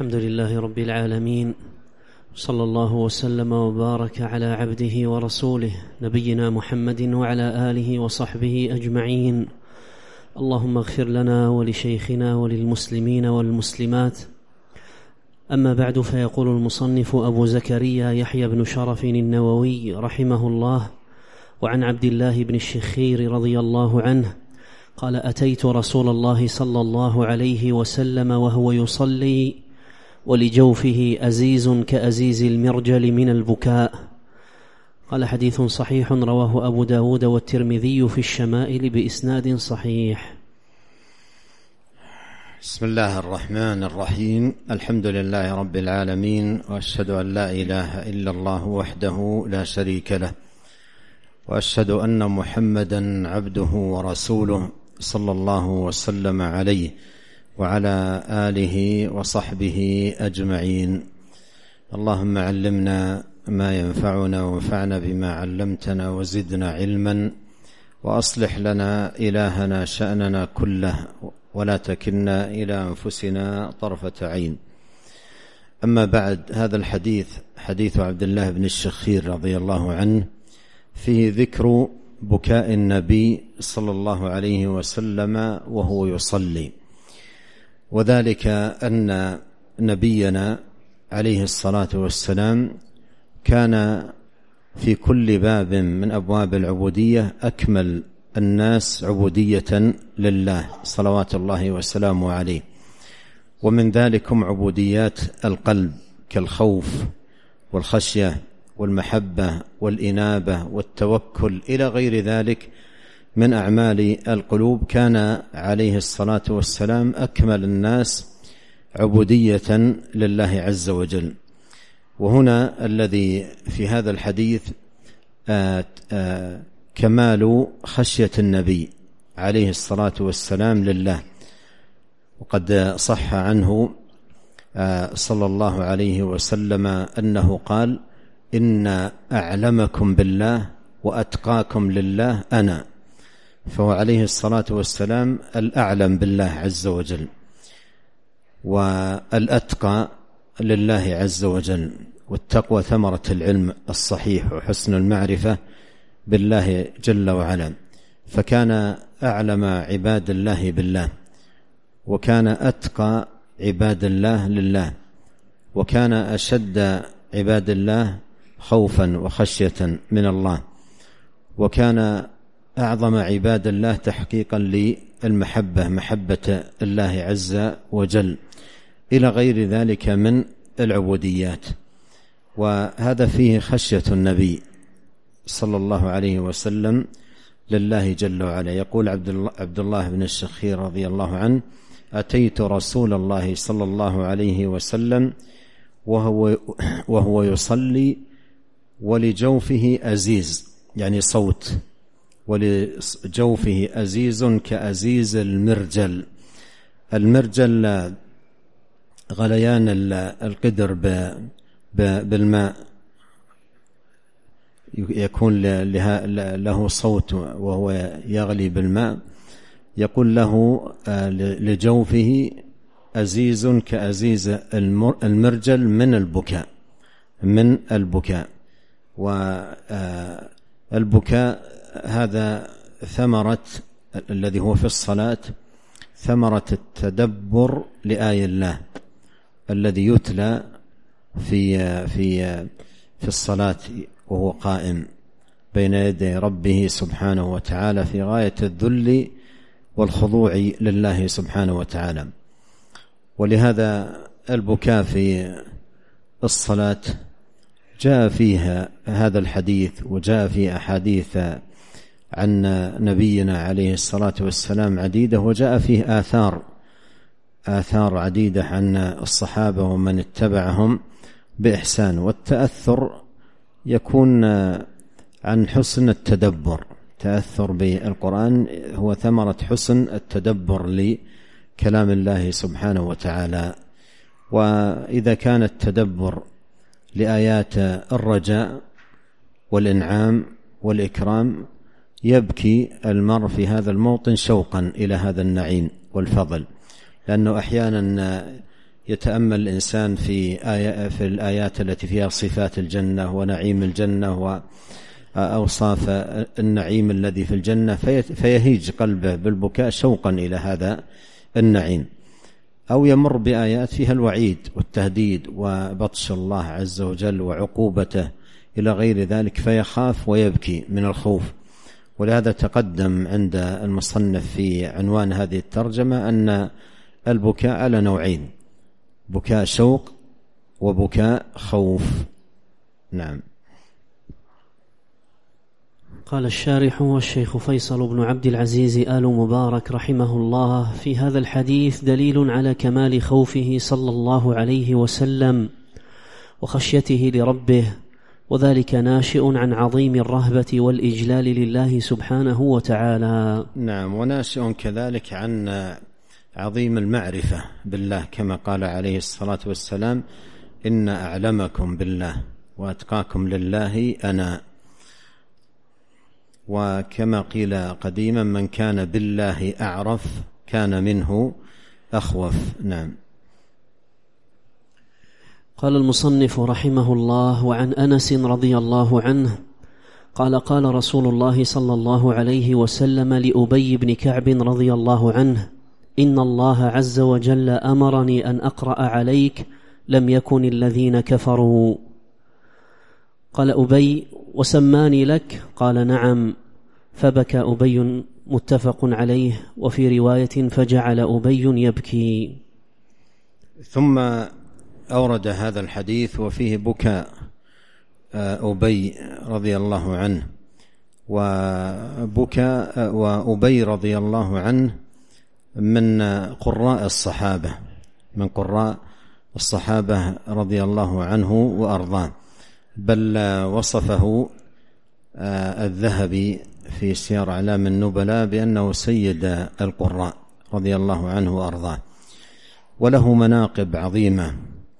الحمد لله رب العالمين، صلى الله وسلم وبارك على عبده ورسوله نبينا محمد وعلى آله وصحبه أجمعين. اللهم اغفر لنا ولشيخنا وللمسلمين والمسلمات. أما بعد، فيقول المصنف أبو زكريا يحيى بن شرف النووي رحمه الله: وعن عبد الله بن الشخير رضي الله عنه قال: أتيت رسول الله صلى الله عليه وسلم وهو يصلي ولجوفه أزيز كأزيز المرجل من البكاء. قال: حديث صحيح رواه أبو داود والترمذي في الشمائل بإسناد صحيح. بسم الله الرحمن الرحيم. الحمد لله رب العالمين، وأشهد أن لا إله إلا الله وحده لا شريك له، وأشهد أن محمدا عبده ورسوله صلى الله وسلم عليه وعلى آله وصحبه أجمعين. اللهم علمنا ما ينفعنا وانفعنا بما علمتنا وزدنا علما، وأصلح لنا إلهنا شأننا كله، ولا تكلنا إلى أنفسنا طرفة عين. أما بعد، هذا الحديث حديث عبد الله بن الشخير رضي الله عنه، فيه ذكر بكاء النبي صلى الله عليه وسلم وهو يصلي، وذلك أن نبينا عليه الصلاة والسلام كان في كل باب من أبواب العبودية أكمل الناس عبودية لله صلوات الله وسلامه عليه، ومن ذلكم عبوديات القلب كالخوف والخشية والمحبة والإنابة والتوكل إلى غير ذلك من أعمال القلوب. كان عليه الصلاة والسلام أكمل الناس عبودية لله عز وجل. وهنا الذي في هذا الحديث كمال خشية النبي عليه الصلاة والسلام لله. وقد صح عنه صلى الله عليه وسلم أنه قال: إن أعلمكم بالله وأتقاكم لله أنا. فهو عليه الصلاة والسلام الأعلم بالله عز وجل، والأتقى لله عز وجل. والتقوى ثمرة العلم الصحيح وحسن المعرفة بالله جل وعلا. فكان أعلم عباد الله بالله، وكان أتقى عباد الله لله، وكان أشد عباد الله خوفا وخشية من الله، وكان أعظم عباد الله تحقيقا للمحبة، محبة الله عز وجل، إلى غير ذلك من العبوديات. وهذا فيه خشية النبي صلى الله عليه وسلم لله جل وعلا. يقول عبد الله بن الشخير رضي الله عنه: أتيت رسول الله صلى الله عليه وسلم وهو يصلي ولجوفه أزيز، يعني صوت، ولجوفه أزيز كأزيز المرجل. المرجل غليان القدر بالماء، يكون له صوت وهو يغلي بالماء. يقول له لجوفه أزيز كأزيز المرجل من البكاء. والبكاء هذا ثمرة الذي هو في الصلاة، ثمرة التدبر لآي الله الذي يتلى في الصلاة وهو قائم بين يدي ربه سبحانه وتعالى في غاية الذل والخضوع لله سبحانه وتعالى. ولهذا البكاء في الصلاة جاء فيها هذا الحديث، وجاء في أحاديث عن نبينا عليه الصلاة والسلام عديدة، وجاء فيه آثار عديدة عن الصحابة ومن اتبعهم بإحسان. والتأثر يكون عن حسن التدبر. تأثر بالقرآن هو ثمرة حسن التدبر لكلام الله سبحانه وتعالى. وإذا كان التدبر لآيات الرجاء والإنعام والإكرام، يبكي المرء في هذا الموطن شوقا إلى هذا النعيم والفضل، لأنه أحيانا يتأمل الإنسان في الآيات التي فيها صفات الجنة ونعيم الجنة وأوصاف النعيم الذي في الجنة فيهيج قلبه بالبكاء شوقا إلى هذا النعيم، أو يمر بآيات فيها الوعيد والتهديد وبطش الله عز وجل وعقوبته إلى غير ذلك فيخاف ويبكي من الخوف. ولهذا تقدم عند المصنف في عنوان هذه الترجمة أن البكاء على نوعين: بكاء شوق وبكاء خوف. نعم. قال الشارح: والشيخ فيصل بن عبد العزيز آل مبارك رحمه الله: في هذا الحديث دليل على كمال خوفه صلى الله عليه وسلم وخشيته لربه، وذلك ناشئ عن عظيم الرهبة والإجلال لله سبحانه وتعالى. نعم، وناشئ كذلك عن عظيم المعرفة بالله، كما قال عليه الصلاة والسلام: إن أعلمكم بالله وأتقاكم لله أنا. وكما قيل قديما: من كان بالله أعرف كان منه أخوف. نعم. قال المصنف رحمه الله: وعن أنس رضي الله عنه قال: قال رسول الله صلى الله عليه وسلم لأبي بن كعب رضي الله عنه: إن الله عز وجل أمرني أن أقرأ عليك لم يكن الذين كفروا. قال أبي: وسماني لك؟ قال: نعم. فبكى أبي، متفق عليه. وفي رواية: فجعل أبي يبكي. ثم أورد هذا الحديث وفيه بكاء أبي رضي الله عنه، وأبي رضي الله عنه من قراء الصحابة رضي الله عنه وأرضاه، بل وصفه الذهبي في سير أعلام النبلاء بأنه سيد القراء رضي الله عنه وأرضاه، وله مناقب عظيمة.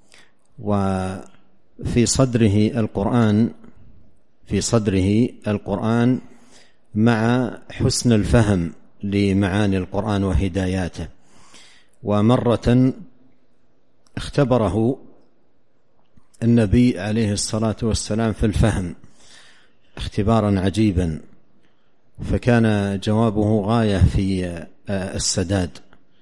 وفي صدره القرآن مع حسن الفهم لمعاني القرآن وهداياته. ومرة اختبره النبي عليه الصلاة والسلام في الفهم اختبارا عجيبا، فكان جوابه غاية في السداد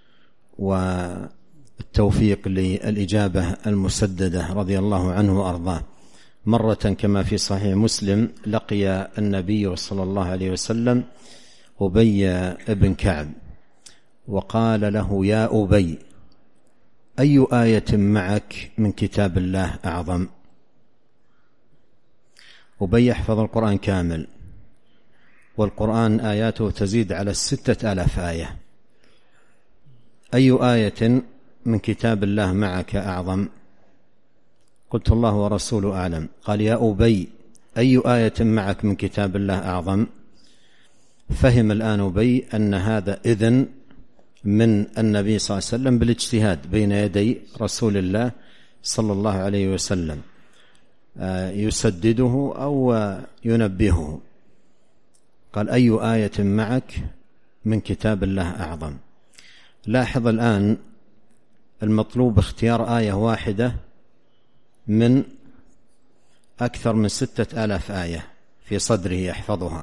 والتوفيق للإجابة المسددة رضي الله عنه وأرضاه. مرة كما في صحيح مسلم لقي النبي صلى الله عليه وسلم أبي بن كعب وقال له: يا أبي، أي آية معك من كتاب الله أعظم؟ أبي يحفظ القرآن كامل، والقرآن آياته تزيد على 6000 آية. أي آية من كتاب الله معك أعظم؟ قلت: الله ورسوله أعلم. قال: يا أبي، أي آية معك من كتاب الله أعظم؟ فهم الآن أبي أن هذا إذن من النبي صلى الله عليه وسلم بالاجتهاد بين يدي رسول الله صلى الله عليه وسلم، يسدده أو ينبهه. قال: أي آية معك من كتاب الله أعظم؟ لاحظ الآن المطلوب اختيار آية واحدة من أكثر من 6000 آية في صدره يحفظها.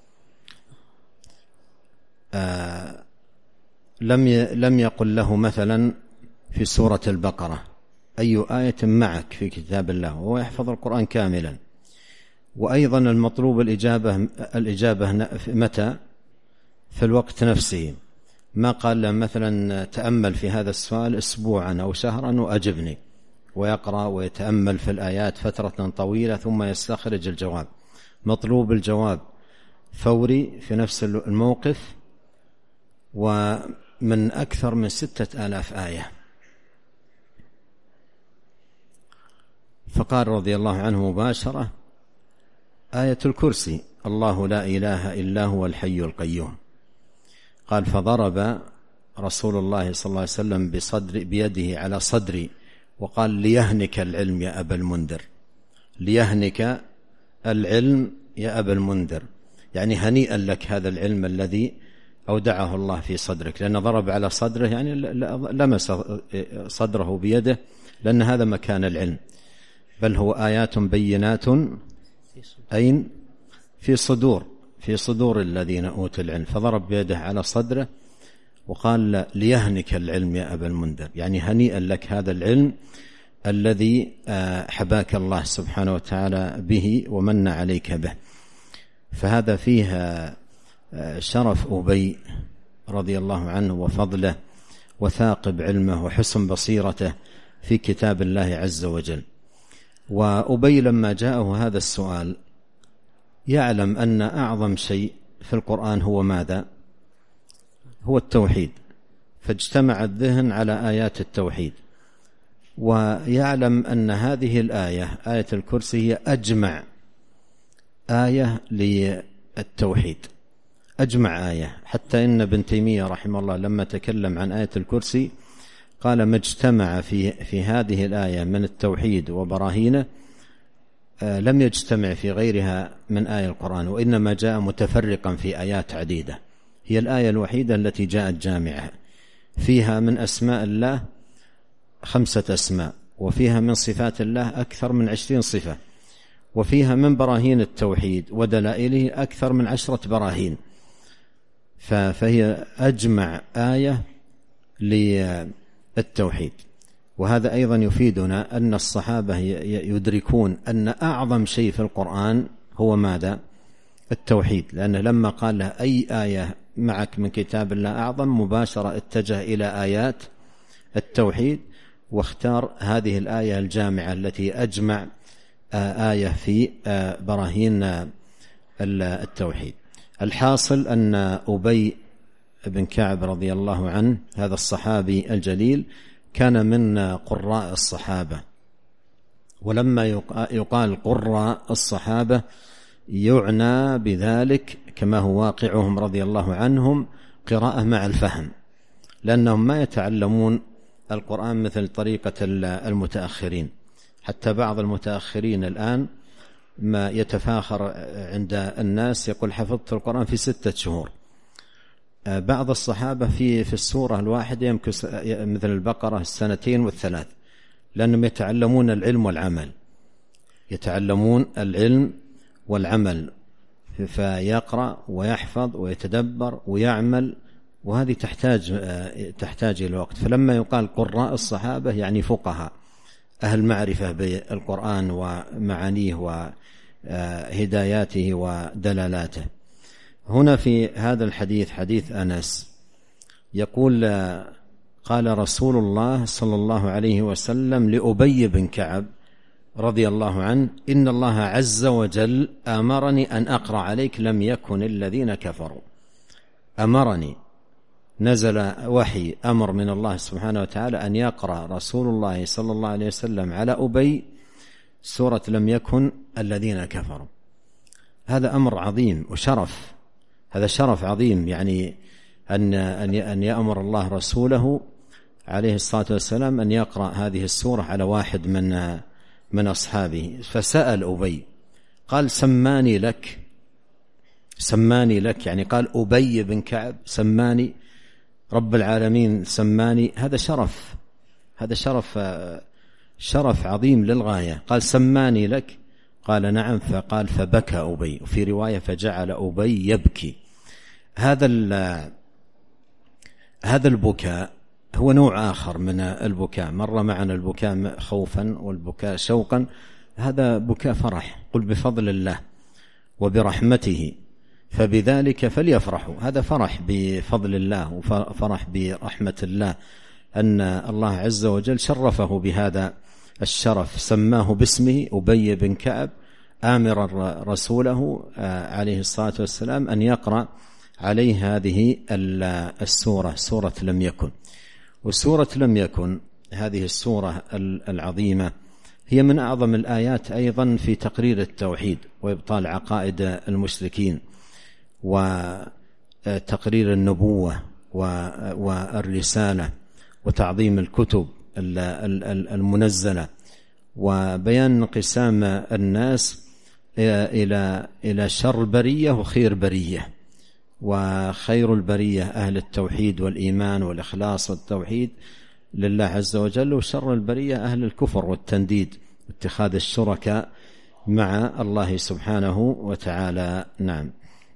لم يقل له مثلا في سورة البقرة: أي آية معك في كتاب الله، وهو يحفظ القرآن كاملا. وأيضا المطلوب الإجابة متى؟ في الوقت نفسه. ما قال له مثلا: تأمل في هذا السؤال أسبوعا أو شهرا وأجبني، ويقرأ ويتأمل في الآيات فترة طويلة ثم يستخرج الجواب. مطلوب الجواب فوري في نفس الموقف، ومن أكثر من 6000 آية. فقال رضي الله عنه مباشرة: آية الكرسي، الله لا إله إلا هو الحي القيوم. قال: فضرب رسول الله صلى الله عليه وسلم بيده على صدري وقال: ليهنك العلم يا أبا المنذر، ليهنك العلم يا أبا المنذر، يعني هنيئا لك هذا العلم الذي أودعه الله في صدرك، لأنه ضرب على صدره يعني لمس صدره بيده، لأن هذا مكان العلم. بل هو آيات بينات أين؟ في صدور الذين أوتوا العلم. فضرب بيده على صدره وقال ليهنك العلم يا أبا المنذر، يعني هنيئا لك هذا العلم الذي حباك الله سبحانه وتعالى به ومن عليك به. فهذا فيه شرف أبي رضي الله عنه وفضله وثاقب علمه وحسن بصيرته في كتاب الله عز وجل. وأبي لما جاءه هذا السؤال يعلم أن أعظم شيء في القرآن هو ماذا؟ هو التوحيد، فاجتمع الذهن على آيات التوحيد، ويعلم أن هذه الآية آية الكرسي هي أجمع آية للتوحيد، أجمع آية. حتى إن ابن تيمية رحمه الله لما تكلم عن آية الكرسي قال ما اجتمع في هذه الآية من التوحيد وبراهينه لم يجتمع في غيرها من آية القرآن، وإنما جاء متفرقا في آيات عديدة. هي الآية الوحيدة التي جاءت جامعة، فيها من أسماء الله 5 أسماء، وفيها من صفات الله أكثر من 20 صفة، وفيها من براهين التوحيد ودلائله أكثر من 10 براهين. فهي أجمع آية للتوحيد. وهذا أيضا يفيدنا أن الصحابة يدركون أن أعظم شيء في القرآن هو ماذا؟ التوحيد، لأنه لما قال له أي آية معك من كتاب الله أعظم مباشرة اتجه إلى آيات التوحيد، واختار هذه الآية الجامعة التي أجمع آية في براهين التوحيد. الحاصل أن أبي بن كعب رضي الله عنه هذا الصحابي الجليل كان من قراء الصحابة، ولما يقال قراء الصحابة يعنى بذلك كما هو واقعهم رضي الله عنهم قراءة مع الفهم، لأنهم ما يتعلمون القرآن مثل طريقة المتأخرين. حتى بعض المتأخرين الآن ما يتفاخر عند الناس يقول حفظت القرآن في 6 شهور. بعض الصحابة في السورة الواحدة يمكث مثل البقرة 2 و3، لأنهم يتعلمون العلم والعمل، يتعلمون العلم والعمل، فيقرأ ويحفظ ويتدبر ويعمل، وهذه تحتاج إلى وقت. فلما يقال قراء الصحابة يعني فقهاء أهل معرفة بالقرآن ومعانيه وهداياته ودلالاته. هنا في هذا الحديث حديث أنس يقول قال رسول الله صلى الله عليه وسلم لأبي بن كعب رضي الله عنه إن الله عز وجل أمرني أن أقرأ عليك لم يكن الذين كفروا. أمرني، نزل وحي أمر من الله سبحانه وتعالى أن يقرأ رسول الله صلى الله عليه وسلم على أبي سورة لم يكن الذين كفروا. هذا أمر عظيم وشرف، هذا شرف عظيم، يعني أن يأمر الله رسوله عليه الصلاة والسلام أن يقرأ هذه السورة على واحد من أصحابه. فسأل أبي قال سماني لك، يعني قال أبي بن كعب سماني، رب العالمين سماني. هذا شرف عظيم للغاية. قال سماني لك، قال نعم. فقال فبكى أبي، وفي رواية فجعل أبي يبكي. هذا البكاء هو نوع آخر من البكاء. مر معنا البكاء خوفا والبكاء شوقا، هذا بكاء فرح. قل بفضل الله وبرحمته فبذلك فليفرحوا. هذا فرح بفضل الله وفرح برحمة الله، أن الله عز وجل شرفه بهذا الشرف، سماه باسمه أبي بن كعب، آمرا رسوله عليه الصلاة والسلام أن يقرأ عليه هذه السورة، سورة لم يكن. وسورة لم يكن هذه السورة العظيمة هي من أعظم الآيات أيضا في تقرير التوحيد وإبطال عقائد المشركين وتقرير النبوة والرسالة وتعظيم الكتب المنزلة وبيان انقسام الناس إلى شر برية وخير برية، وخير البرية أهل التوحيد والإيمان والإخلاص والتوحيد لله عز وجل، وشر البرية أهل الكفر والتنديد واتخاذ الشركاء مع الله سبحانه وتعالى. نعم.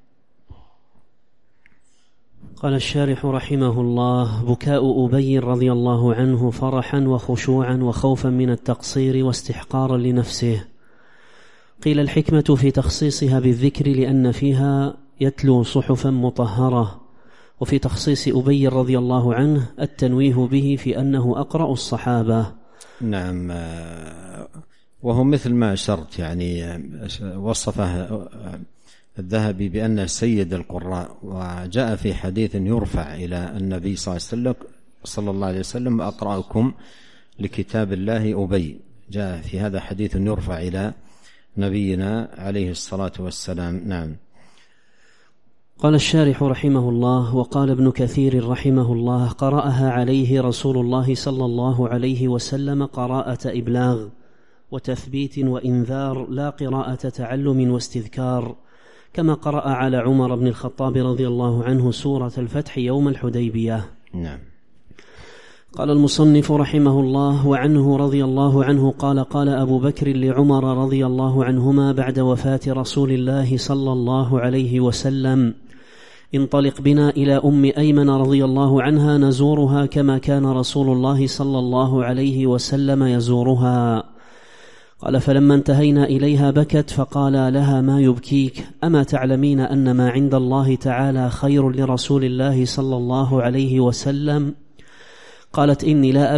قال الشارح رحمه الله: بكاء أبي رضي الله عنه فرحا وخشوعا وخوفا من التقصير واستحقارا لنفسه. قيل الحكمة في تخصيصها بالذكر لأن فيها يتلو صحفا مطهرة، وفي تخصيص أبي رضي الله عنه التنويه به في أنه أقرأ الصحابة. نعم، وهو مثل ما أشرت، يعني وصفه الذهبي بأنه سيد القراء، وجاء في حديث يرفع إلى النبي صلى الله عليه وسلم: أقرأكم لكتاب الله أبي. جاء في هذا حديث يرفع إلى نبينا عليه الصلاة والسلام. نعم. قال الشارح رحمه الله: وقال ابن كثير رحمه الله: قرأها عليه رسول الله صلى الله عليه وسلم قراءة إبلاغ وتثبيت وإنذار، لا قراءة تعلم واستذكار، كما قرأ على عمر بن الخطاب رضي الله عنه سورة الفتح يوم الحديبية. نعم. قال المصنف رحمه الله: وعنه رضي الله عنه قال: قال أبو بكر لعمر رضي الله عنهما بعد وفاة رسول الله صلى الله عليه وسلم: انطلق بنا إلى أم أيمن رضي الله عنها نزورها كما كان رسول الله صلى الله عليه وسلم يزورها. قال: فلما انتهينا إليها بكت، فقال لها: ما يبكيك؟ أما تعلمين أن ما عند الله تعالى خير لرسول الله صلى الله عليه وسلم؟ قالت: إني لا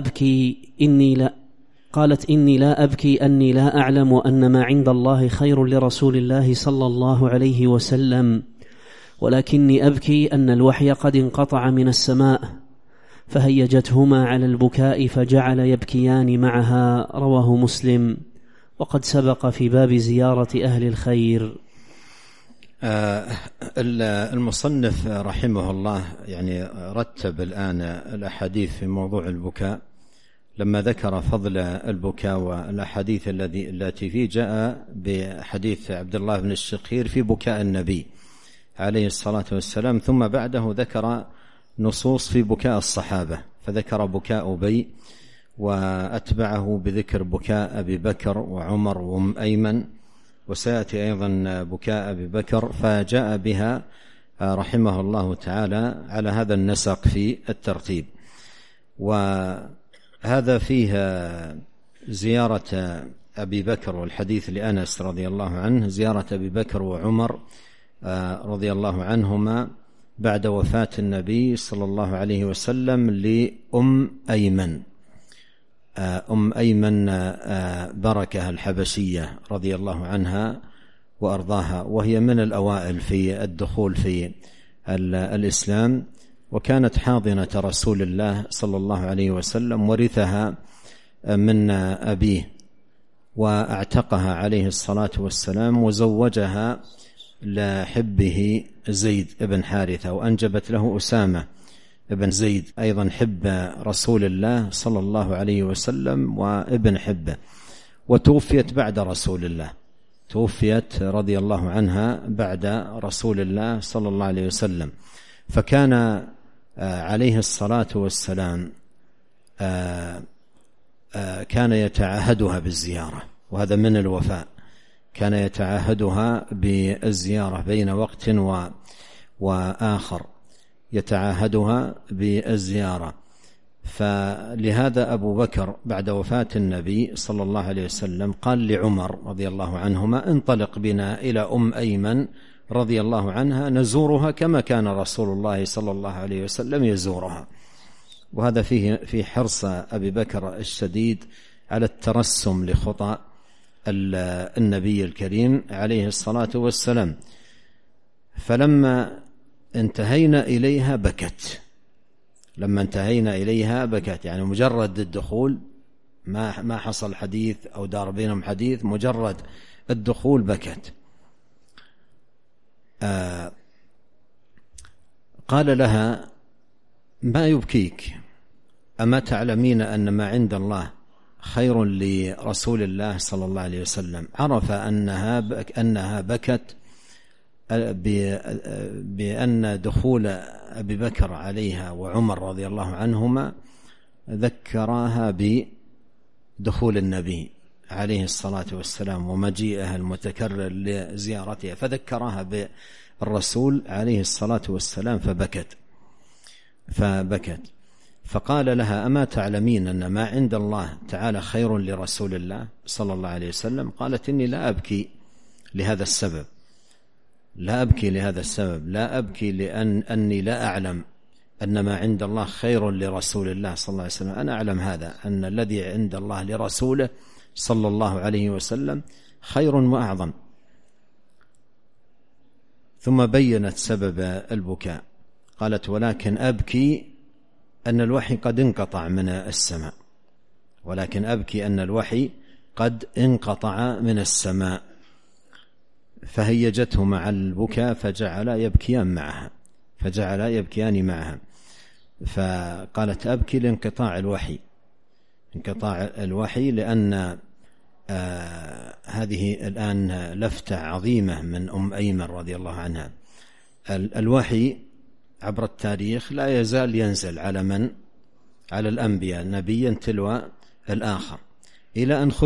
أبكي أني لا أعلم أن ما عند الله خير لرسول الله صلى الله عليه وسلم، ولكني أبكي أن الوحي قد انقطع من السماء. فهيجتهما على البكاء فجعل يبكيان معها. رواه مسلم، وقد سبق في باب زيارة أهل الخير. المصنف رحمه الله يعني رتب الآن الأحاديث في موضوع البكاء، لما ذكر فضل البكاء والأحاديث التي فيه، جاء بحديث عبد الله بن الشخير في بكاء النبي عليه الصلاة والسلام، ثم بعده ذكر نصوص في بكاء الصحابة، فذكر بكاء أبي، وأتبعه بذكر بكاء أبي بكر وعمر وأم أيمن، وسيأتي أيضا بكاء أبي بكر، فجاء بها رحمه الله تعالى على هذا النسق في الترتيب. وهذا فيه زيارة أبي بكر، والحديث لأنس رضي الله عنه زيارة أبي بكر وعمر رضي الله عنهما بعد وفاة النبي صلى الله عليه وسلم لأم أيمن، أم أيمن بركة الحبشية رضي الله عنها وأرضاها، وهي من الأوائل في الدخول في الإسلام، وكانت حاضنة رسول الله صلى الله عليه وسلم، ورثها من أبيه، وأعتقها عليه الصلاة والسلام، وزوجها لحبه زيد بن حارثة، وأنجبت له أسامة ابن زيد أيضا حب رسول الله صلى الله عليه وسلم وابن حبه، وتوفيت بعد رسول الله، توفيت رضي الله عنها بعد رسول الله صلى الله عليه وسلم. فكان عليه الصلاة والسلام كان يتعاهدها بالزيارة، وهذا من الوفاء، كان يتعاهدها بالزيارة بين وقت وآخر، يتعاهدها بالزيارة. فلهذا أبو بكر بعد وفاة النبي صلى الله عليه وسلم قال لعمر رضي الله عنهما: انطلق بنا إلى أم أيمن رضي الله عنها نزورها كما كان رسول الله صلى الله عليه وسلم يزورها. وهذا في حرص أبي بكر الشديد على الترسم لخطى النبي الكريم عليه الصلاة والسلام. فلما انتهينا إليها بكت، لما انتهينا إليها بكت، يعني مجرد الدخول، ما حصل حديث أو دار بينهم حديث، مجرد الدخول بكت. قال لها: ما يبكيك؟ أما تعلمين أن ما عند الله خير لرسول الله صلى الله عليه وسلم؟ عرف أنها بكت بأن دخول أبي بكر عليها وعمر رضي الله عنهما ذكراها بدخول النبي عليه الصلاة والسلام ومجيئها المتكرر لزيارتها، فذكرها بالرسول عليه الصلاة والسلام فبكت. فقال لها: أما تعلمين أن ما عند الله تعالى خير لرسول الله صلى الله عليه وسلم؟ قالت: إني لا أبكي لهذا السبب، لا أبكي لأني لا أعلم أن ما عند الله خير لرسول الله صلى الله عليه وسلم. أنا أعلم هذا، أن الذي عند الله لرسوله صلى الله عليه وسلم خير وأعظم. ثم بينت سبب البكاء، قالت: ولكن أبكي أن الوحي قد انقطع من السماء، فهيجته مع البكاء فجعلا يبكيان معها. فقالت: أبكي لانقطاع الوحي، لأن هذه الآن لفتة عظيمة من أم أيمن رضي الله عنها. الوحي عبر التاريخ لا يزال ينزل على الأنبياء نبيا تلو الآخر إلى أن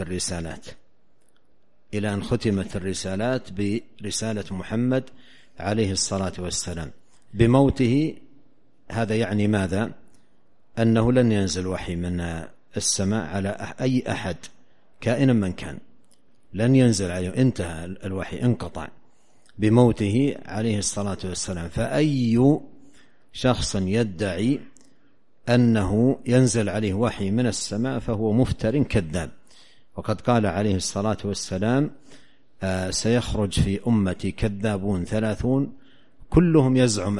ختمت الرسالات برسالة محمد عليه الصلاة والسلام بموته. هذا يعني ماذا؟ أنه لن ينزل وحي من السماء على أي أحد كائنا من كان، لن ينزل عليه، انتهى الوحي، انقطع بموته عليه الصلاة والسلام. فأي شخص يدعي أنه ينزل عليه وحي من السماء فهو مفتر كذاب. وقد قال عليه الصلاة والسلام: سيخرج في أمتي كذابون 30 كلهم يزعم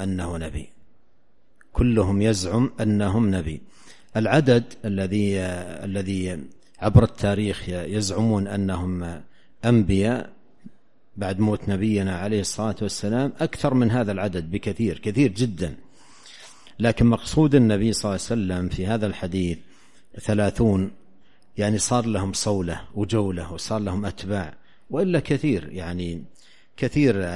أنهم نبي. العدد الذي عبر التاريخ يزعمون أنهم أنبياء بعد موت نبينا عليه الصلاة والسلام أكثر من هذا العدد بكثير، كثير جدا. لكن مقصود النبي صلى الله عليه وسلم في هذا الحديث 30، يعني صار لهم صولة وجولة وصار لهم أتباع. وإلا كثير، يعني كثير،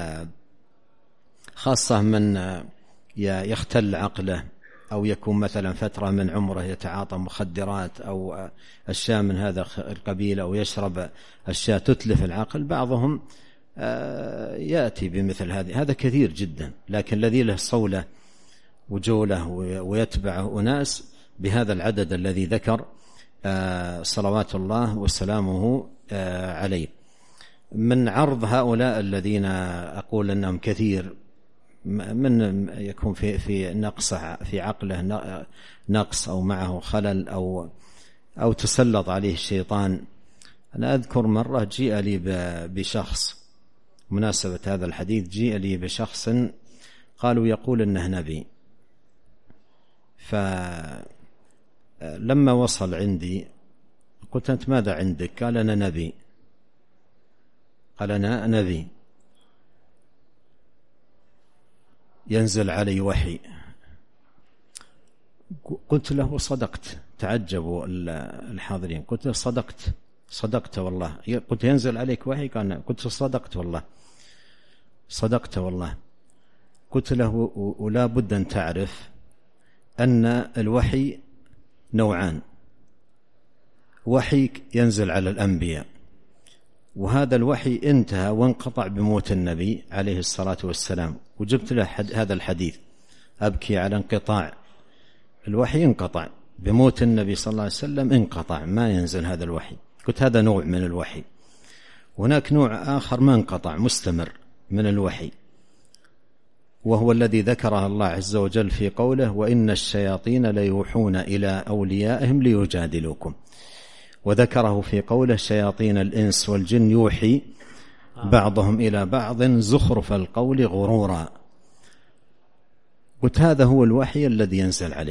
خاصة من يختل عقله أو يكون مثلا فترة من عمره يتعاطى مخدرات أو أشياء من هذا القبيل، أو يشرب أشياء تتلف العقل. بعضهم يأتي بمثل هذا كثير جدا. لكن الذي له صولة وجولة ويتبعه أناس بهذا العدد الذي ذكر صلوات الله وسلامه عليه. من عرض هؤلاء الذين أقول أنهم كثير، من يكون في نقص في عقله، نقص أو معه خلل أو تسلط عليه الشيطان. أنا أذكر مرة جيء لي بشخص، مناسبة هذا الحديث، جيء لي بشخص قالوا يقول إنه نبي. فلما وصل عندي قلت: أنت ماذا عندك؟ قال: أنا نبي. ينزل علي وحي. قلت له: صدقت. تعجبوا الحاضرين. قلت له: صدقت والله. قلت: ينزل عليك وحي؟ قال: قلت: صدقت والله. قلت له: ولا بد أن تعرف أن الوحي نوعان: وحي ينزل على الأنبياء، وهذا الوحي انتهى وانقطع بموت النبي عليه الصلاة والسلام. وجبت له هذا الحديث: أبكي على انقطاع الوحي، انقطع بموت النبي صلى الله عليه وسلم، انقطع، ما ينزل هذا الوحي. قلت: هذا نوع من الوحي. هناك نوع آخر ما انقطع، مستمر من الوحي، وهو الذي ذكرها الله عز وجل في قوله: وإن الشياطين ليوحون إلى أوليائهم ليجادلوكم. وذكره في قوله: شياطين الإنس والجن يوحي بعضهم إلى بعض زخرف القول غرورا. قلت: هذا هو الوحي الذي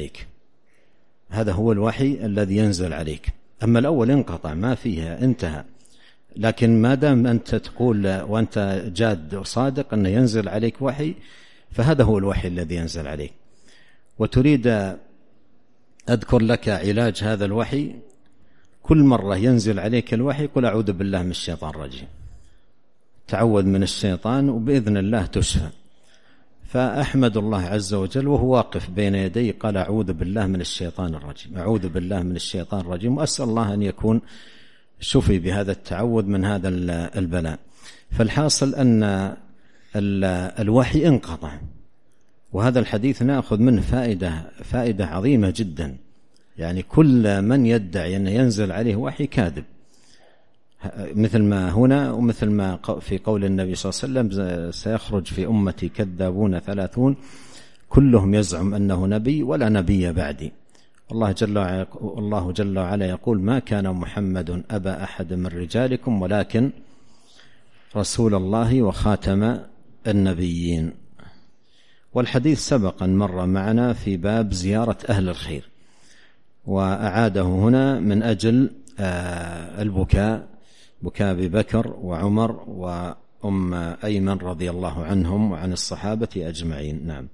ينزل عليك. أما الأول انقطع، ما فيها، انتهى. لكن ما دام أنت تقول وأنت جاد وصادق أنه ينزل عليك وحي، فهذا هو الوحي الذي ينزل عليك. وتريد أذكر لك علاج هذا الوحي: كل مرة ينزل عليك الوحي قل: أعوذ بالله من الشيطان الرجيم. تعوذ من الشيطان وبإذن الله تشفى. فأحمد الله عز وجل وهو واقف بين يدي قال أعوذ بالله من الشيطان الرجيم، أعوذ بالله من الشيطان الرجيم، وأسأل الله أن يكون شفي بهذا التعوذ من هذا البلاء. فالحاصل أن الوحي انقطع، وهذا الحديث نأخذ منه فائدة عظيمة جدا. يعني كل من يدعي أن ينزل عليه وحي كاذب، مثل ما هنا ومثل ما في قول النبي صلى الله عليه وسلم سيخرج في أمتي كذابون 30 كلهم يزعم أنه نبي ولا نبي بعدي. الله جل وعلا يقول ما كان محمد أبا أحد من رجالكم ولكن رسول الله وخاتم النبيين. والحديث سبقا مر معنا في باب زيارة أهل الخير، وأعاده هنا من أجل البكاء، بكاء أبي بكر وعمر وأم أيمن رضي الله عنهم وعن الصحابة أجمعين. نعم.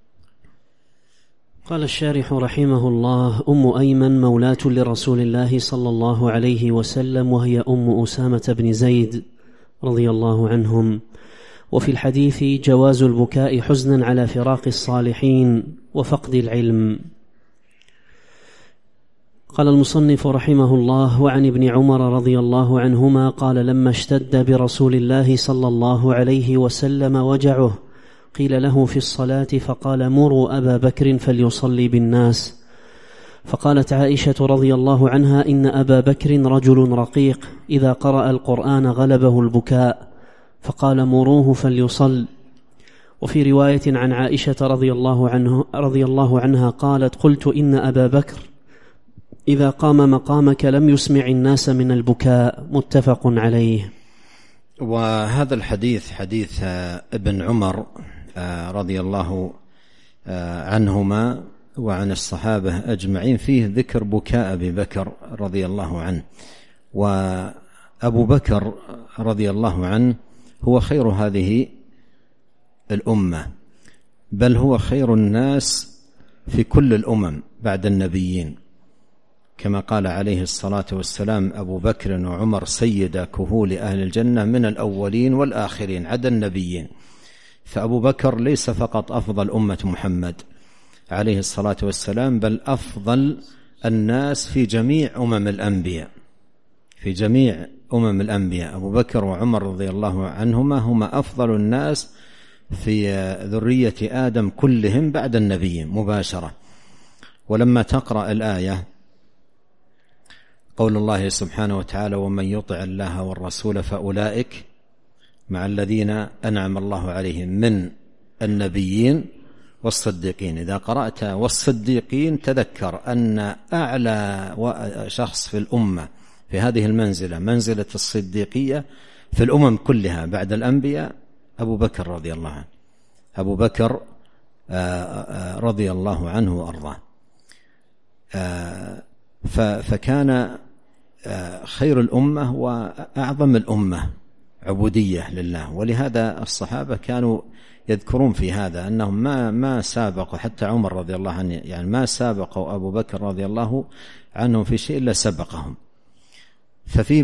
قال الشارح رحمه الله: أم أيمن مولاة لرسول الله صلى الله عليه وسلم، وهي أم أسامة بن زيد رضي الله عنهم. وفي الحديث جواز البكاء حزنا على فراق الصالحين وفقد العلم. قال المصنف رحمه الله: وعن ابن عمر رضي الله عنهما قال: لما اشتد برسول الله صلى الله عليه وسلم وجعه قيل له في الصلاة فقال: مروا أبا بكر فليصلي بالناس. فقالت عائشة رضي الله عنها: إن أبا بكر رجل رقيق إذا قرأ القرآن غلبه البكاء، فقال: مروه فليصل. وفي رواية عن عائشة رضي الله عنها قالت: قلت إن أبا بكر إذا قام مقامك لم يسمع الناس من البكاء. متفق عليه. وهذا الحديث حديث ابن عمر رضي الله عنهما وعن الصحابة أجمعين فيه ذكر بكاء أبي بكر رضي الله عنه. وأبو بكر رضي الله عنه هو خير هذه الأمة، بل هو خير الناس في كل الأمم بعد النبيين، كما قال عليه الصلاة والسلام: أبو بكر وعمر سيدا كهول أهل الجنة من الأولين والآخرين عدا النبيين. فأبو بكر ليس فقط أفضل أمة محمد عليه الصلاة والسلام، بل أفضل الناس في جميع الأنبياء. أبو بكر وعمر رضي الله عنهما هما أفضل الناس في ذرية آدم كلهم بعد النبيين مباشرة. ولما تقرأ الآية قول الله سبحانه وتعالى: ومن يطع الله والرسول فأولئك مع الذين أنعم الله عليهم من النبيين والصديقين، إذا قرأت والصديقين تذكر أن أعلى شخص في الأمة في هذه المنزلة، منزلة الصديقية في الأمم كلها بعد الأنبياء، أبو بكر رضي الله عنه. أبو بكر رضي الله عنه وأرضاه. فكان خير الأمة وأعظم الأمة عبودية لله. ولهذا الصحابة كانوا يذكرون في هذا أنهم ما سابقوا، حتى عمر رضي الله عنه يعني ما سابقوا أبو بكر رضي الله عنهم في شيء إلا سبقهم. ففيه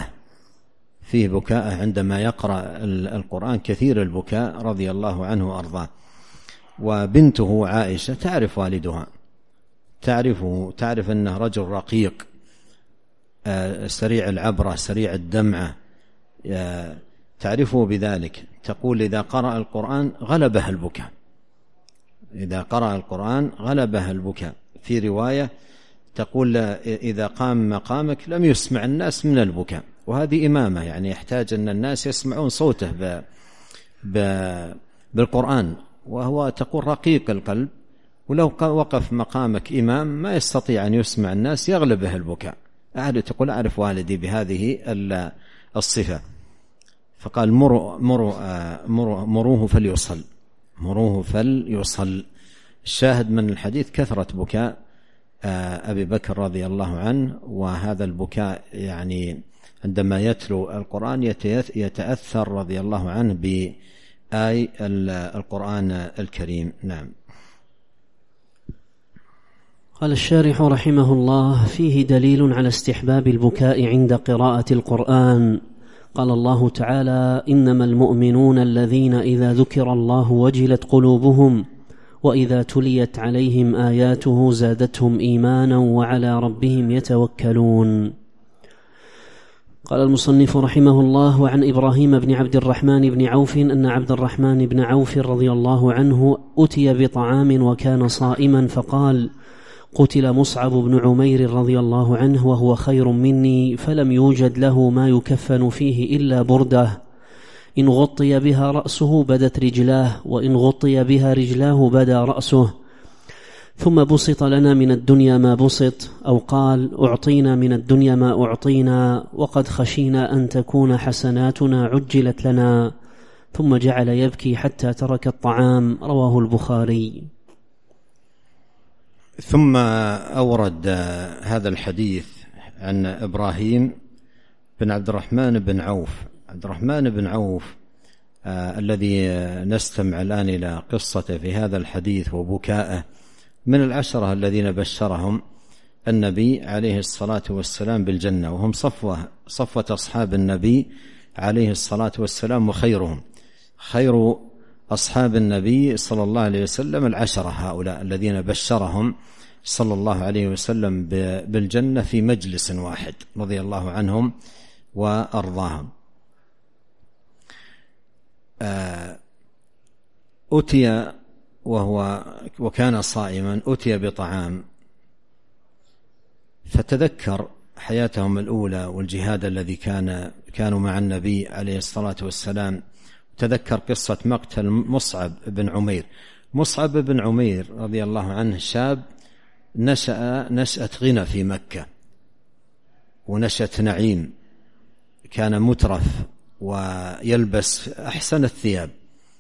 بكاء عندما يقرأ القرآن، كثير البكاء رضي الله عنه وأرضاه. وبنته عائشة تعرف والدها، تعرف أنه رجل رقيق سريع العبرة سريع الدمعة، تعرفه بذلك. تقول: إذا قرأ القرآن غلبه البكاء. في رواية تقول: إذا قام مقامك لم يسمع الناس من البكاء. وهذه إمامة، يعني يحتاج أن الناس يسمعون صوته بالقرآن، وهو تقول رقيق القلب، ولو وقف مقامك إمام ما يستطيع أن يسمع الناس يغلبه البكاء. تقول: أعرف والدي بهذه الصفة. فقال: مروه فليصل. الشاهد من الحديث كثرة بكاء أبي بكر رضي الله عنه. وهذا البكاء يعني عندما يتلو القرآن يتأثر رضي الله عنه بآي القرآن الكريم. نعم. قال الشارح رحمه الله: فيه دليل على استحباب البكاء عند قراءة القرآن. قال الله تعالى: إنما المؤمنون الذين إذا ذكر الله وجلت قلوبهم وإذا تليت عليهم آياته زادتهم إيمانا وعلى ربهم يتوكلون. قال المصنف رحمه الله: وعن إبراهيم بن عبد الرحمن بن عوف أن عبد الرحمن بن عوف رضي الله عنه أتي بطعام وكان صائما فقال: قتل مصعب بن عمير رضي الله عنه وهو خير مني، فلم يوجد له ما يكفن فيه إلا بردة، إن غطي بها رأسه بدت رجلاه، وإن غطي بها رجلاه بدا رأسه. ثم بسط لنا من الدنيا ما بسط، أو قال: أعطينا من الدنيا ما أعطينا، وقد خشينا أن تكون حسناتنا عجلت لنا. ثم جعل يبكي حتى ترك الطعام. رواه البخاري. ثم أورد هذا الحديث عن إبراهيم بن عبد الرحمن بن عوف. عبد الرحمن بن عوف الذي نستمع الآن إلى قصته في هذا الحديث وبكائه من العشرة الذين بشرهم النبي عليه الصلاة والسلام بالجنة، وهم صفوة أصحاب النبي عليه الصلاة والسلام، وخيرهم خير أصحاب النبي صلى الله عليه وسلم العشرة هؤلاء الذين بشرهم صلى الله عليه وسلم بالجنة في مجلس واحد رضي الله عنهم وأرضاهم. أتي وكان صائما، أتي بطعام، فتذكر حياتهم الأولى والجهاد الذي كانوا مع النبي عليه الصلاة والسلام. تذكر قصة مقتل مصعب بن عمير. مصعب بن عمير رضي الله عنه شاب نشأ نشأة غنى في مكة ونشأة نعيم، كان مترف ويلبس أحسن الثياب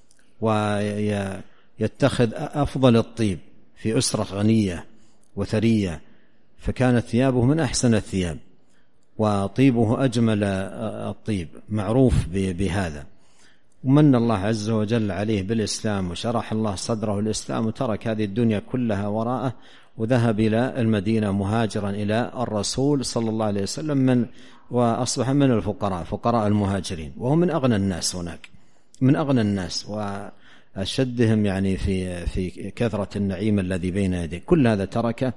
ويتخذ أفضل الطيب في أسرة غنية وثرية، فكانت ثيابه من أحسن الثياب وطيبه أجمل الطيب، معروف بهذا. ومن الله عز وجل عليه بالإسلام وشرح الله صدره الإسلام، وترك هذه الدنيا كلها وراءه وذهب إلى المدينة مهاجرا إلى الرسول صلى الله عليه وسلم، وأصبح من الفقراء، فقراء المهاجرين، وهو من أغنى الناس هناك، من أغنى الناس وأشدهم يعني في كثرة النعيم الذي بين يديه. كل هذا تركه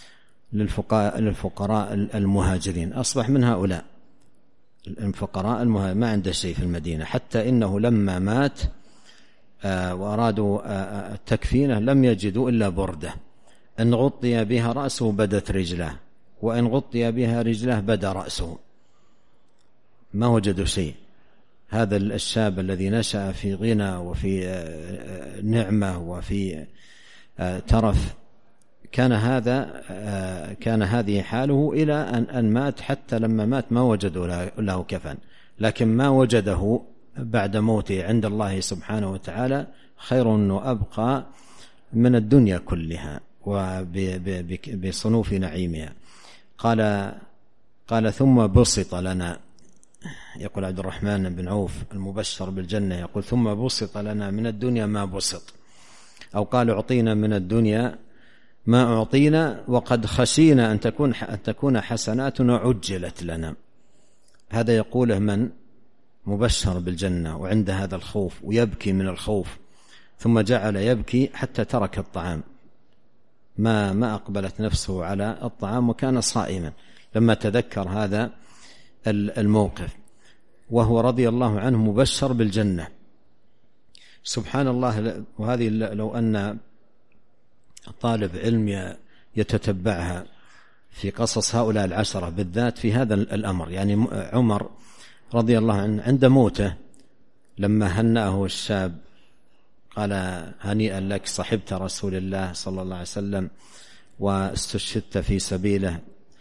للفقراء المهاجرين، أصبح من هؤلاء الفقراء المهاجرين، ما عنده شيء في المدينة، حتى إنه لما مات وأرادوا التكفينه لم يجدوا إلا بردة، إن غطي بها رأسه بدت رجله، وإن غطي بها رجله بدا رأسه، ما وجدوا شيء. هذا الشاب الذي نشأ في غنى وفي نعمة وفي ترف، كان هذه حاله إلى أن مات، حتى لما مات ما وجدوا له كفن، لكن ما وجده بعد موته عند الله سبحانه وتعالى خير وأبقى من الدنيا كلها وبصنوف نعيمها. قال ثم بسط لنا، يقول عبد الرحمن بن عوف المبشر بالجنة، يقول ثم بسط لنا من الدنيا ما بسط، أو قال أعطينا من الدنيا ما أعطينا، وقد خشينا أن تكون حسناتنا عجلت لنا. هذا يقوله من مبشر بالجنة وعند هذا الخوف، ويبكي من الخوف، ثم جعل يبكي حتى ترك الطعام، ما أقبلت نفسه على الطعام، وكان صائما لما تذكر هذا الموقف، وهو رضي الله عنه مبشر بالجنة. سبحان الله. وهذه لو أن طالب علم يتتبعها في قصص هؤلاء العشرة بالذات في هذا الأمر، يعني عمر رضي الله عنه عند موته لما هنأه الشاب قال: هنيئا لك، صحبت رسول الله صلى الله عليه وسلم واستشهدت في سبيله،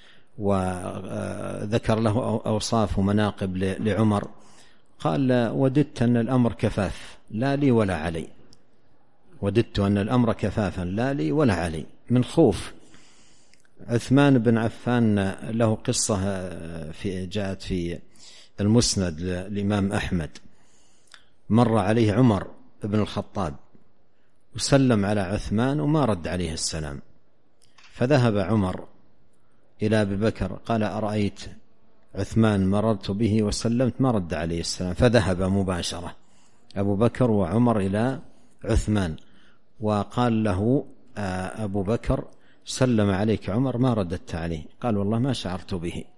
وذكر له أوصاف ومناقب لعمر، قال: وددت أن الأمر كفاف لا لي ولا علي، وددت أن الأمر كفافا لا لي ولا علي، من خوف. عثمان بن عفان له قصة جاءت في المسند للإمام أحمد، مر عليه عمر بن الخطاب وسلم على عثمان وما رد عليه السلام، فذهب عمر إلى أبي بكر قال: أرأيت عثمان مررت به وسلمت، ما رد عليه السلام، فذهب مباشرة أبو بكر وعمر إلى عثمان وقال له أبو بكر: سلم عليك عمر ما رددت عليه. قال: والله ما شعرت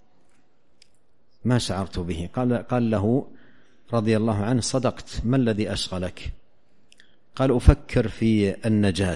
به. قال له رضي الله عنه: صدقت، ما الذي أشغلك؟ قال: أفكر في النجاة،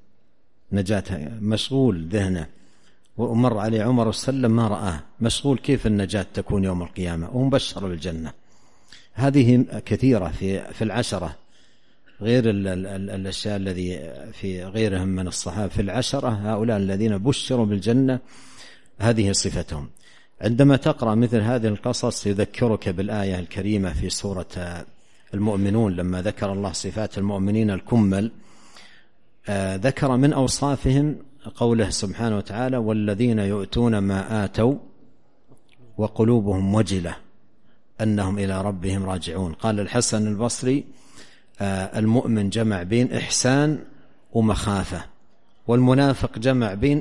مشغول ذهنه. ومر عليه عمر وسلم ما رآه، مشغول كيف النجاة تكون يوم القيامة، ومبشر بالجنة. هذه كثيرة في العشرة، غير الأشياء الذي في غيرهم من الصحابة. في العشرة هؤلاء الذين بشروا بالجنة هذه صفتهم. عندما تقرأ مثل هذه القصص يذكرك بالآية الكريمة في سورة المؤمنون، لما ذكر الله صفات المؤمنين الكمل ذكر من أوصافهم قوله سبحانه وتعالى: والذين يؤتون ما آتوا وقلوبهم وجلة أنهم إلى ربهم راجعون. قال الحسن البصري: المؤمن جمع بين إحسان ومخافة، والمنافق جمع بين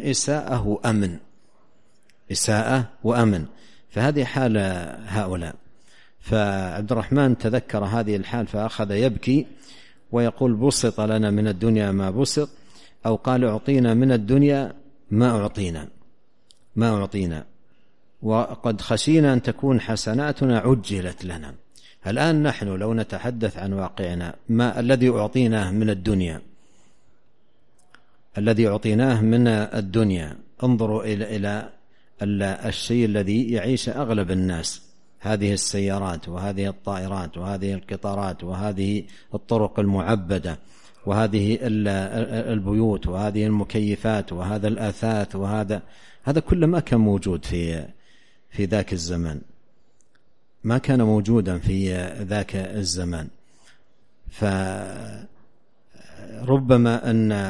إساءة وأمن. فهذه حال هؤلاء. فعبد الرحمن تذكر هذه الحال فأخذ يبكي ويقول: بسط لنا من الدنيا ما بسط، أو قال: أعطينا من الدنيا ما أعطينا، وقد خشينا أن تكون حسناتنا عجلت لنا. الآن نحن لو نتحدث عن واقعنا، ما الذي أعطيناه من الدنيا؟ انظروا إلى الشيء الذي يعيش أغلب الناس، هذه السيارات وهذه الطائرات وهذه القطارات وهذه الطرق المعبدة وهذه البيوت وهذه المكيفات وهذا الآثاث، هذا كله ما كان موجود في ذاك الزمان، ما كان موجودا في ذاك الزمان. فربما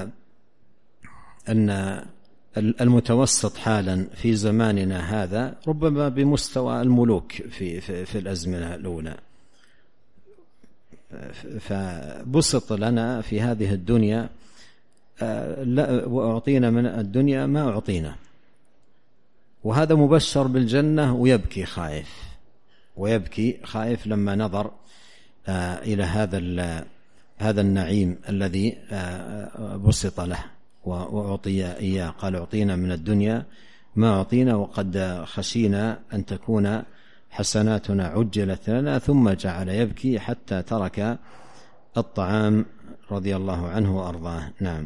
أن المتوسط حالا في زماننا هذا ربما بمستوى الملوك في الأزمنة الأولى. فبسط لنا في هذه الدنيا وأعطينا من الدنيا ما أعطينا، وهذا مبشر بالجنة ويبكي خائف لما نظر إلى هذا النعيم الذي بسط له وأعطي إياه. قال: أعطينا من الدنيا ما أعطينا، وقد خشينا أن تكون حسناتنا عجلت لنا. ثم جعل يبكي حتى ترك الطعام رضي الله عنه وأرضاه. نعم.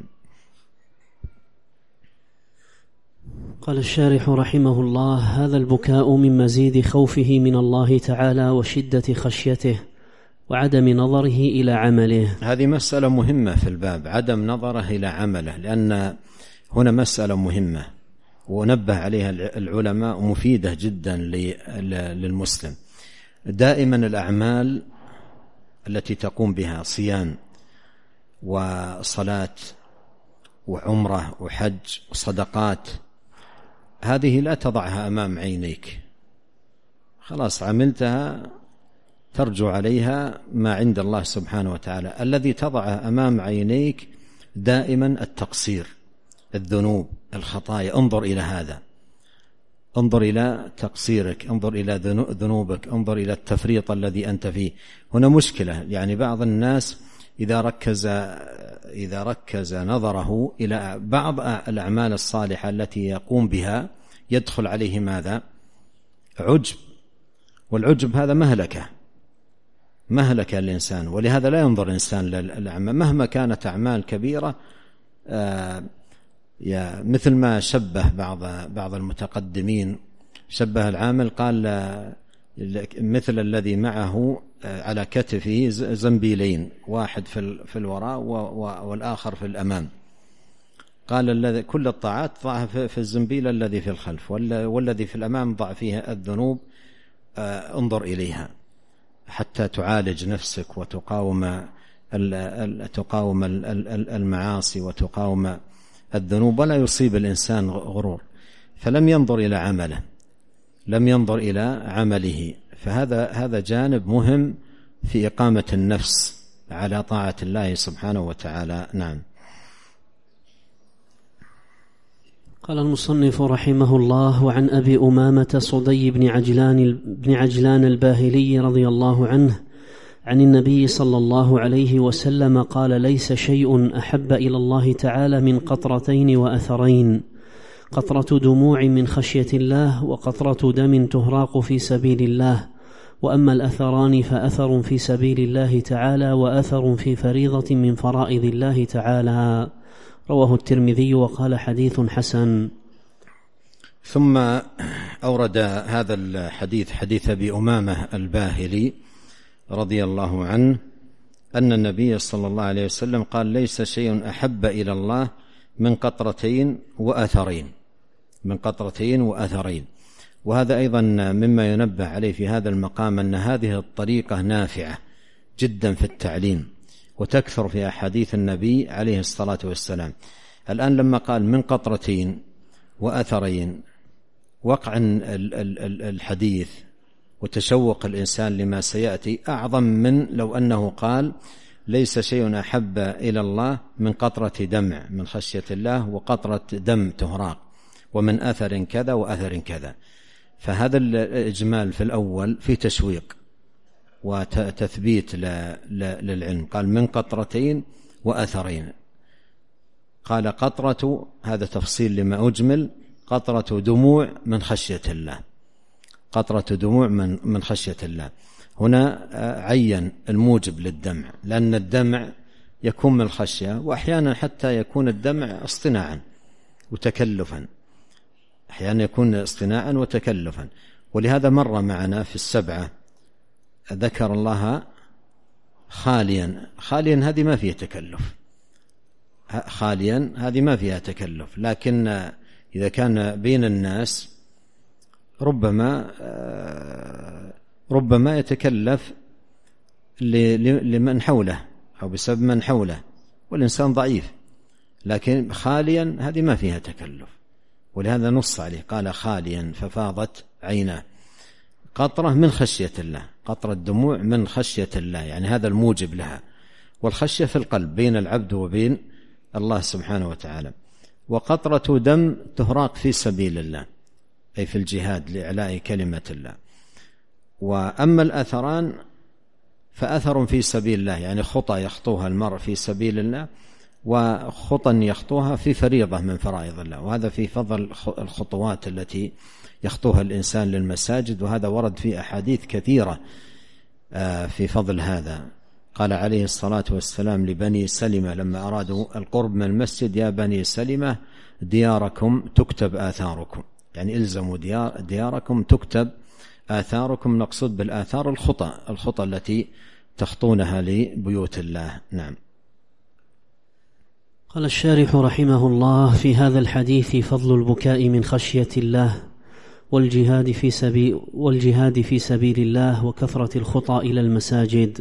قال الشارح رحمه الله: هذا البكاء من مزيد خوفه من الله تعالى وشدة خشيته وعدم نظره إلى عمله. هذه مسألة مهمة في الباب، عدم نظره إلى عمله، لأن هنا مسألة مهمة ونبه عليها العلماء ومفيدة جدا للمسلم. دائما الأعمال التي تقوم بها صيام وصلاة وعمرة وحج وصدقات، هذه لا تضعها أمام عينيك، خلاص عملتها ترجو عليها ما عند الله سبحانه وتعالى. الذي تضعه أمام عينيك دائما التقصير، الذنوب، الخطايا. انظر إلى هذا، انظر إلى تقصيرك، انظر إلى ذنوبك، انظر إلى التفريط الذي أنت فيه. هنا مشكلة، يعني بعض الناس إذا ركز نظره إلى بعض الأعمال الصالحة التي يقوم بها يدخل عليه ماذا؟ عجب، والعجب هذا مهلكة الإنسان. ولهذا لا ينظر الإنسان للأعمال مهما كانت أعمال كبيرة. مثل ما شبه بعض المتقدمين، شبه العامل، قال مثل الذي معه على كتفه زنبيلين، واحد في الوراء والآخر في الأمام. قال كل الطاعات ضعها في الزنبيل الذي في الخلف، والذي في الأمام ضع فيها الذنوب. انظر إليها حتى تعالج نفسك وتقاوم المعاصي وتقاوم الذنوب، ولا يصيب الإنسان غرور. فلم ينظر إلى عمله، لم ينظر إلى عمله. فهذا جانب مهم في إقامة النفس على طاعة الله سبحانه وتعالى. نعم. قال المصنف رحمه الله: وعن أبي أمامة صدي بن عجلان الباهلي رضي الله عنه عن النبي صلى الله عليه وسلم قال: ليس شيء أحب إلى الله تعالى من قطرتين وأثرين: قطرة دموع من خشية الله، وقطرة دم تهراق في سبيل الله. وأما الأثران فأثر في سبيل الله تعالى، وأثر في فريضة من فرائض الله تعالى. رواه الترمذي وقال: حديث حسن. ثم أورد هذا الحديث حديث أبي أمامة الباهلي رضي الله عنه أن النبي صلى الله عليه وسلم قال: ليس شيء أحب إلى الله من قطرتين وأثرين. وهذا أيضا مما ينبه عليه في هذا المقام، أن هذه الطريقة نافعة جدا في التعليم وتكثر في أحاديث النبي عليه الصلاة والسلام. الآن لما قال من قطرتين وأثرين، وقع الحديث وتشوق الإنسان لما سيأتي أعظم من لو أنه قال: ليس شيء أحب إلى الله من قطرة دمع من خشية الله، وقطرة دم تهراق، ومن أثر كذا وأثر كذا. فهذا الإجمال في الأول في تشويق وتثبيت للعلم. قال: من قطرتين وأثرين. قال: قطرة، هذا تفصيل لما أجمل، قطرة دموع من خشية الله، قطرة دموع من خشية الله. هنا عين الموجب للدمع، لأن الدمع يكون من الخشية، وأحيانا حتى يكون الدمع اصطناعا وتكلفا، أحيانا يكون اصطناعا وتكلفا. ولهذا مر معنا في السبعة ذكر الله خاليا هذه ما فيها تكلف، خاليا هذه ما فيها تكلف. لكن إذا كان بين الناس ربما يتكلف لمن حوله أو بسبب من حوله، والإنسان ضعيف. لكن خاليا هذه ما فيها تكلف، ولهذا نص عليه قال: خاليا ففاضت عيناه. قطرة من خشية الله، قطرة دموع من خشية الله، يعني هذا الموجب لها. والخشية في القلب بين العبد وبين الله سبحانه وتعالى. وقطرة دم تهراق في سبيل الله، أي في الجهاد لإعلاء كلمة الله. وأما الأثران فأثر في سبيل الله، يعني خطى يخطوها المرء في سبيل الله، وخطى يخطوها في فريضة من فرائض الله. وهذا في فضل الخطوات التي يخطوها الإنسان للمساجد، وهذا ورد في أحاديث كثيرة في فضل هذا. قال عليه الصلاة والسلام لبني سلمة لما أرادوا القرب من المسجد: يا بني سلمة دياركم تكتب آثاركم، يعني إلزموا دياركم تكتب آثاركم. نقصد بالآثار الخطى التي تخطونها لبيوت الله. نعم. قال الشارح رحمه الله: في هذا الحديث فضل البكاء من خشية الله، والجهاد في سبيل الله، وكثرة الخطى إلى المساجد.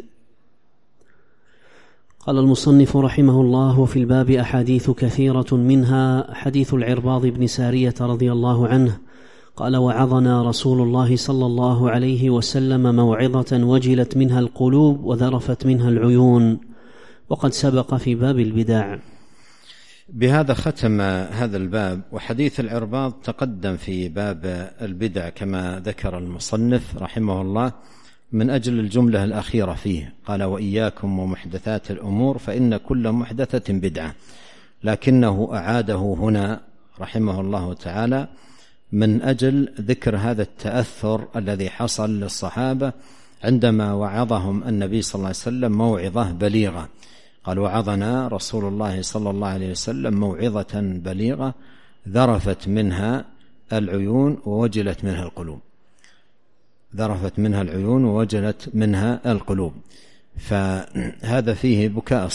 قال المصنف رحمه الله: وفي الباب أحاديث كثيرة، منها حديث العرباض بن سارية رضي الله عنه قال: وعظنا رسول الله صلى الله عليه وسلم موعظة وجلت منها القلوب وذرفت منها العيون، وقد سبق في باب البدع. بهذا ختم هذا الباب. وحديث العرباض تقدم في باب البدع كما ذكر المصنف رحمه الله، من أجل الجملة الأخيرة فيه. قال: وإياكم ومحدثات الأمور فإن كل محدثة بدعة. لكنه أعاده هنا رحمه الله تعالى من أجل ذكر هذا التأثر الذي حصل للصحابة عندما وعظهم النبي صلى الله عليه وسلم موعظة بليغة. قال: وعظنا رسول الله صلى الله عليه وسلم موعظة بليغة ذرفت منها العيون ووجلت منها القلوب، ذرفت منها العيون ووجلت منها القلوب. فهذا فيه بكاء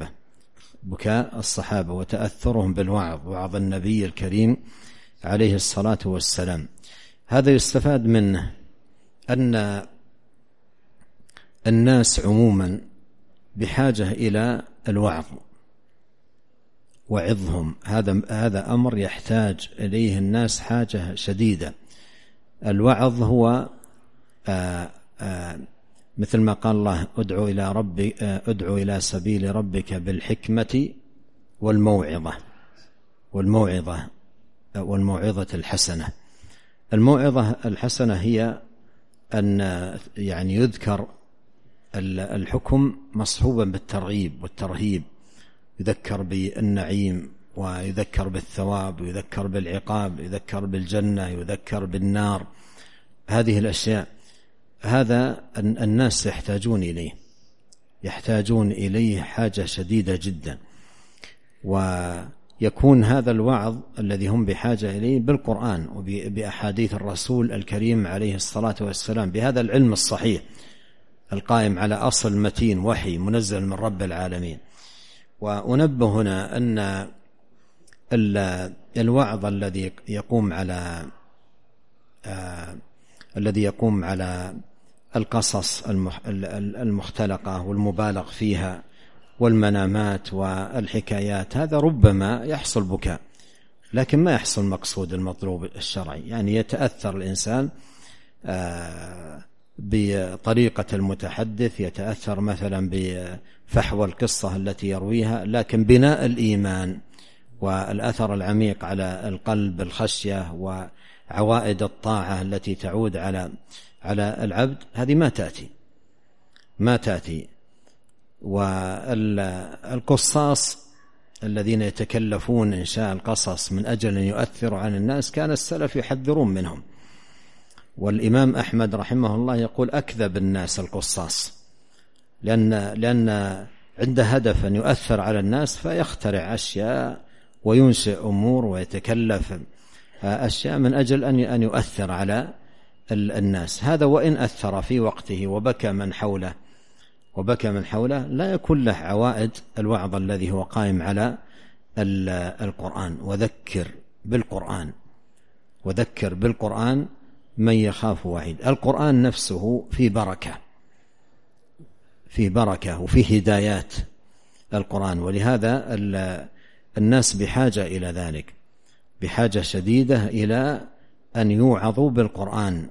الصحابة وتأثرهم بالوعظ، وعظ النبي الكريم عليه الصلاة والسلام. هذا يستفاد منه أن الناس عموما بحاجة إلى الوعظ وعظهم. هذا أمر يحتاج إليه الناس حاجة شديدة. الوعظ هو مثل ما قال الله: ادعو إلى سبيل ربك بالحكمة والموعظة والموعظة الحسنة. الموعظة الحسنة هي أن يعني يذكر الحكم مصحوبا بالترغيب والترهيب، يذكر بالنعيم ويذكر بالثواب ويذكر بالعقاب، يذكر بالجنة، يذكر بالنار. هذه الأشياء هذا الناس يحتاجون إليه حاجة شديدة جدا، ويكون هذا الوعظ الذي هم بحاجة إليه بالقرآن وبأحاديث الرسول الكريم عليه الصلاة والسلام، بهذا العلم الصحيح القائم على أصل متين وحي منزل من رب العالمين. وأنبه هنا أن الوعظ الذي يقوم على القصص المختلقة والمبالغ فيها والمنامات والحكايات، هذا ربما يحصل بكاء، لكن ما يحصل مقصود المطلوب الشرعي. يعني يتأثر الإنسان بطريقة المتحدث، يتأثر مثلا بفحوى القصة التي يرويها، لكن بناء الإيمان والأثر العميق على القلب، الخشية وعوائد الطاعة التي تعود على العبد، هذه ما تأتي. والقصاص الذين يتكلفون إنشاء القصص من أجل أن يؤثروا عن الناس كان السلف يحذرون منهم. والإمام أحمد رحمه الله يقول أكذب الناس القصاص، لأن عنده هدف أن يؤثر على الناس فيخترع أشياء وينشئ أمور ويتكلف أشياء من أجل أن يؤثر على الناس. هذا وإن أثر في وقته وبكى من حوله لا يكون له عوائد الوعظ الذي هو قائم على القرآن. وذكر بالقرآن من يخاف وعيد. القرآن نفسه في بركة وفي هدايات القرآن، ولهذا الناس بحاجة إلى ذلك، بحاجة شديدة إلى أن يوعظوا بالقرآن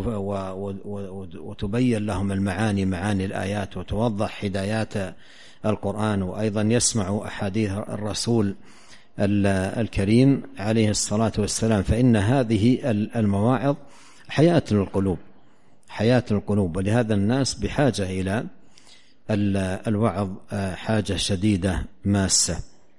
وتبين لهم معاني الآيات وتوضح هدايات القرآن، وأيضا يسمعوا أحاديث الرسول الكريم عليه الصلاة والسلام، فإن هذه المواعظ حياة القلوب. ولهذا الناس بحاجة إلى الوعظ حاجة شديدة ماسة.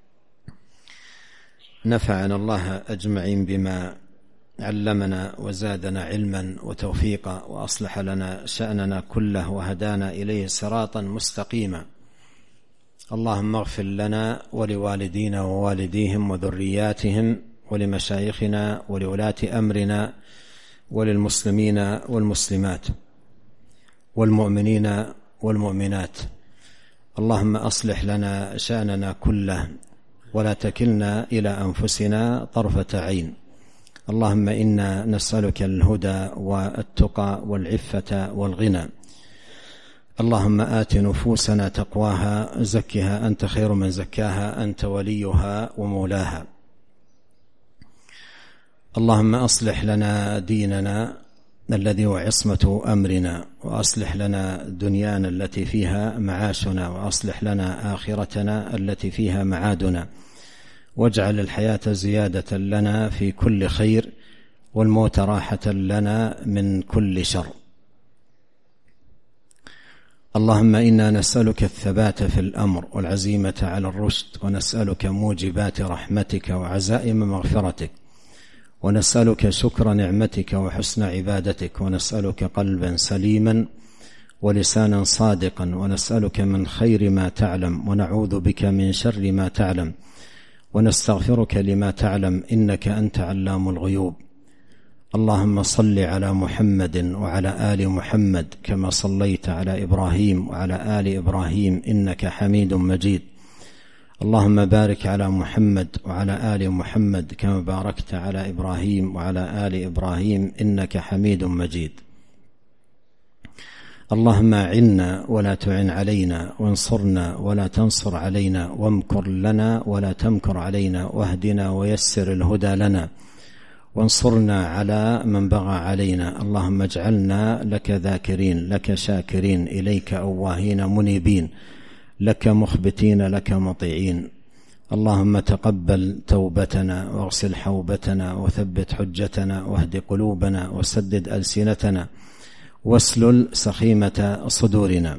نفعنا الله أجمعين بما علمنا وزادنا علما وتوفيقا، وأصلح لنا شأننا كله وهدانا إليه صراطا مستقيما. اللهم اغفر لنا ولوالدينا ووالديهم وذرياتهم ولمشايخنا ولولاة أمرنا وللمسلمين والمسلمات والمؤمنين والمؤمنات. اللهم أصلح لنا شأننا كله ولا تكلنا إلى أنفسنا طرفة عين. اللهم إنا نسألك الهدى والتقى والعفة والغنى. اللهم آت نفوسنا تقواها، زكها أنت خير من زكاها، أنت وليها ومولاها. اللهم أصلح لنا ديننا الذي هو عصمة أمرنا، وأصلح لنا دنيانا التي فيها معاشنا، وأصلح لنا آخرتنا التي فيها معادنا، واجعل الحياة زيادة لنا في كل خير، والموت راحة لنا من كل شر. اللهم إنا نسألك الثبات في الأمر والعزيمة على الرشد، ونسألك موجبات رحمتك وعزائم مغفرتك، ونسألك شكر نعمتك وحسن عبادتك، ونسألك قلبا سليما ولسانا صادقا، ونسألك من خير ما تعلم، ونعوذ بك من شر ما تعلم، ونستغفرك لما تعلم، إنك أنت علام الغيوب. اللهم صل على محمد وعلى آل محمد كما صليت على إبراهيم وعلى آل إبراهيم إنك حميد مجيد. اللهم بارك على محمد وعلى آل محمد كما باركت على إبراهيم وعلى آل إبراهيم إنك حميد مجيد. اللهم أعنا ولا تعن علينا، وانصرنا ولا تنصر علينا، وامكر لنا ولا تمكر علينا، واهدنا ويسر الهدى لنا، وانصرنا على من بغى علينا. اللهم اجعلنا لك ذاكرين، لك شاكرين، إليك أواهين منيبين، لك مخبتين، لك مطيعين. اللهم تقبل توبتنا واغسل حوبتنا وثبت حجتنا واهد قلوبنا وسدد ألسنتنا واسلل سخيمة صدورنا.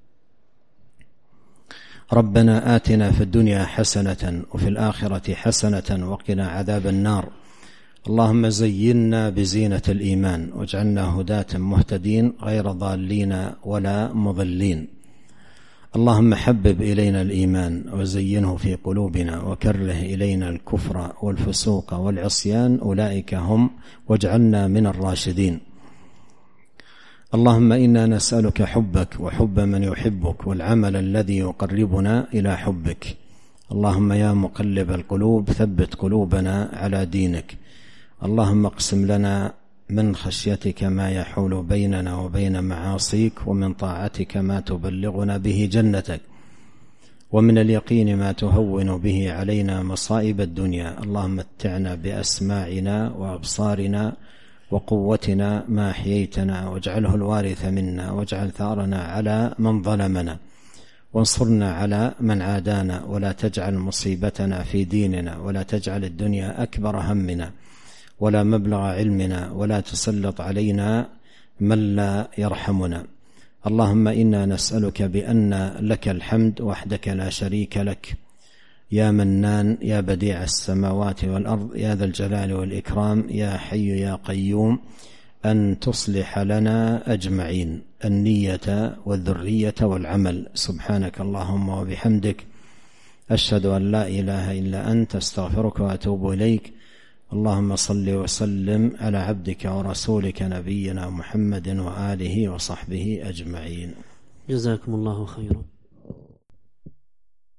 ربنا آتنا في الدنيا حسنة وفي الآخرة حسنة وقنا عذاب النار. اللهم زينا بزينة الإيمان واجعلنا هداة مهتدين غير ضالين ولا مضلين. اللهم حبب إلينا الإيمان وزينه في قلوبنا وكره إلينا الكفر والفسوق والعصيان أولئك هم واجعلنا من الراشدين. اللهم إنا نسألك حبك وحب من يحبك والعمل الذي يقربنا إلى حبك. اللهم يا مقلب القلوب ثبت قلوبنا على دينك. اللهم اقسم لنا من خشيتك ما يحول بيننا وبين معاصيك ومن طاعتك ما تبلغنا به جنتك ومن اليقين ما تهون به علينا مصائب الدنيا. اللهم متعنا بأسماعنا وأبصارنا وقوتنا ما أحييتنا واجعله الوارث منا واجعل ثارنا على من ظلمنا وانصرنا على من عادانا ولا تجعل مصيبتنا في ديننا ولا تجعل الدنيا أكبر همنا ولا مبلغ علمنا ولا تسلط علينا من لا يرحمنا. اللهم إنا نسألك بأن لك الحمد وحدك لا شريك لك يا منان يا بديع السماوات والأرض يا ذا الجلال والإكرام يا حي يا قيوم أن تصلح لنا أجمعين النية والذرية والعمل. سبحانك اللهم وبحمدك أشهد أن لا إله إلا أنت أستغفرك وأتوب إليك. اللهم صل وسلم على عبدك ورسولك نبينا محمد وآله وصحبه أجمعين. جزاكم الله خيرا.